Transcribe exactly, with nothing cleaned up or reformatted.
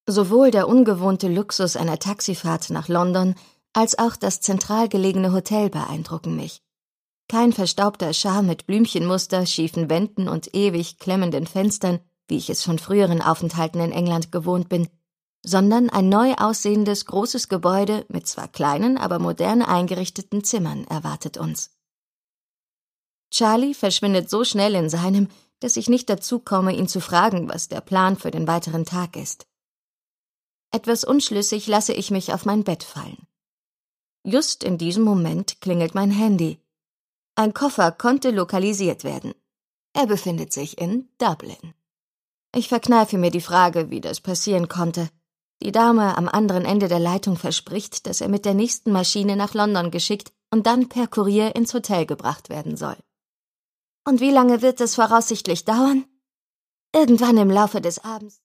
Sowohl der ungewohnte Luxus einer Taxifahrt nach London als auch das zentral gelegene Hotel beeindrucken mich. Kein verstaubter Charme mit Blümchenmuster, schiefen Wänden und ewig klemmenden Fenstern, wie ich es von früheren Aufenthalten in England gewohnt bin, sondern ein neu aussehendes großes Gebäude mit zwar kleinen, aber modern eingerichteten Zimmern erwartet uns. Charlie verschwindet so schnell in seinem, dass ich nicht dazu komme, ihn zu fragen, was der Plan für den weiteren Tag ist. Etwas unschlüssig lasse ich mich auf mein Bett fallen. Just in diesem Moment klingelt mein Handy. Ein Koffer konnte lokalisiert werden. Er befindet sich in Dublin. Ich verkneife mir die Frage, wie das passieren konnte. Die Dame am anderen Ende der Leitung verspricht, dass er mit der nächsten Maschine nach London geschickt und dann per Kurier ins Hotel gebracht werden soll. Und wie lange wird es voraussichtlich dauern? Irgendwann im Laufe des Abends.